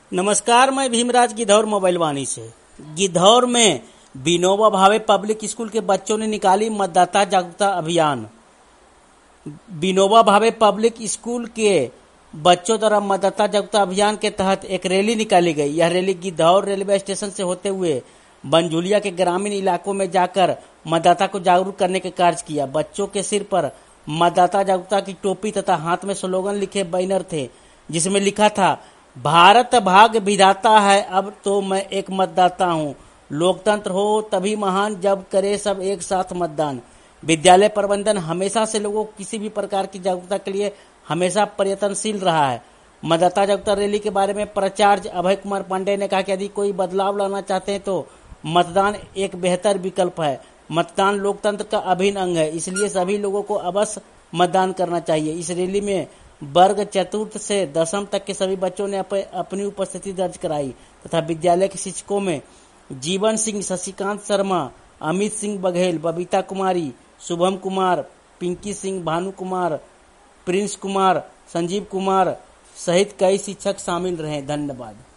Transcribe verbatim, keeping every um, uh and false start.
नमस्कार, मैं भीमराज गिद्धौर मोबाइल वाणी से। गिद्धौर में विनोबा भावे पब्लिक स्कूल के बच्चों ने निकाली मतदाता जागरूकता अभियान। विनोबा भावे पब्लिक स्कूल के बच्चों द्वारा मतदाता जागरूकता अभियान के तहत एक रैली निकाली गई। यह रैली गिद्धौर रेलवे स्टेशन से होते हुए बनझुलिया के ग्रामीण इलाकों में जाकर मतदाता को जागरूक करने का कार्य किया। बच्चों के सिर पर मतदाता जागरूकता की टोपी तथा हाथ में स्लोगन लिखे बैनर थे, जिसमें लिखा था, भारत भाग्य विधाता है, अब तो मैं एक मतदाता हूँ। लोकतंत्र हो तभी महान, जब करे सब एक साथ मतदान। विद्यालय प्रबंधन हमेशा से लोगों को किसी भी प्रकार की जागरूकता के लिए हमेशा प्रयत्नशील रहा है। मतदाता जागरूकता रैली के बारे में प्राचार्य अभय कुमार पांडे ने कहा कि यदि कोई बदलाव लाना चाहते हैं तो मतदान एक बेहतर विकल्प है। मतदान लोकतंत्र का अभिन्न अंग है, इसलिए सभी लोगों को अवश्य मतदान करना चाहिए। इस रैली में वर्ग चतुर्थ से दसम तक के सभी बच्चों ने अप, अपनी उपस्थिति दर्ज कराई तथा विद्यालय के शिक्षकों में जीवन सिंह, शशिकांत शर्मा, अमित सिंह बघेल, बबीता कुमारी, शुभम कुमार, पिंकी सिंह, भानु कुमार, प्रिंस कुमार, संजीव कुमार सहित कई शिक्षक शामिल रहे। धन्यवाद।